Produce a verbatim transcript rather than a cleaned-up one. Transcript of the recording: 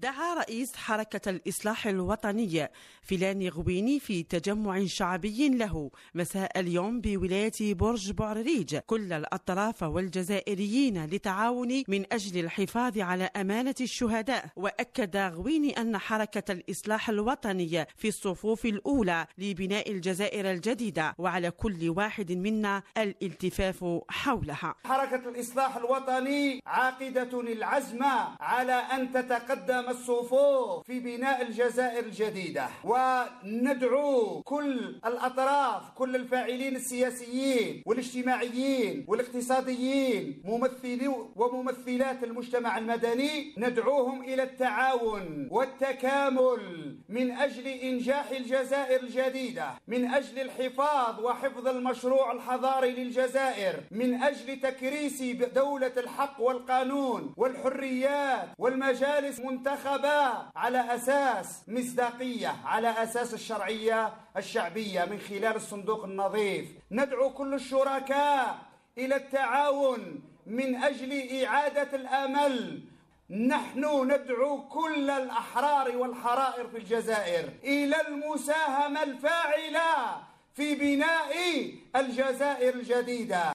دعا رئيس حركة الإصلاح الوطني فيلان غويني في تجمع شعبي له مساء اليوم بولاية برج بوعريج كل الأطراف والجزائريين للتعاون من أجل الحفاظ على أمانة الشهداء. وأكد غويني أن حركة الإصلاح الوطني في الصفوف الأولى لبناء الجزائر الجديدة، وعلى كل واحد منا الالتفاف حولها. حركة الإصلاح الوطني عاقدة العزم على أن تتقدم الصفوف في بناء الجزائر الجديدة، وندعو كل الأطراف، كل الفاعلين السياسيين والاجتماعيين والاقتصاديين، ممثلي وممثلات المجتمع المدني، ندعوهم إلى التعاون والتكامل من أجل إنجاح الجزائر الجديدة، من أجل الحفاظ وحفظ المشروع الحضاري للجزائر، من أجل تكريس دولة الحق والقانون والحريات والمجالس منتخبة على أساس مصداقية، على أساس الشرعية الشعبية من خلال الصندوق النظيف. ندعو كل الشركاء إلى التعاون من أجل إعادة الأمل. نحن ندعو كل الأحرار والحرائر في الجزائر إلى المساهمة الفاعلة في بناء الجزائر الجديدة.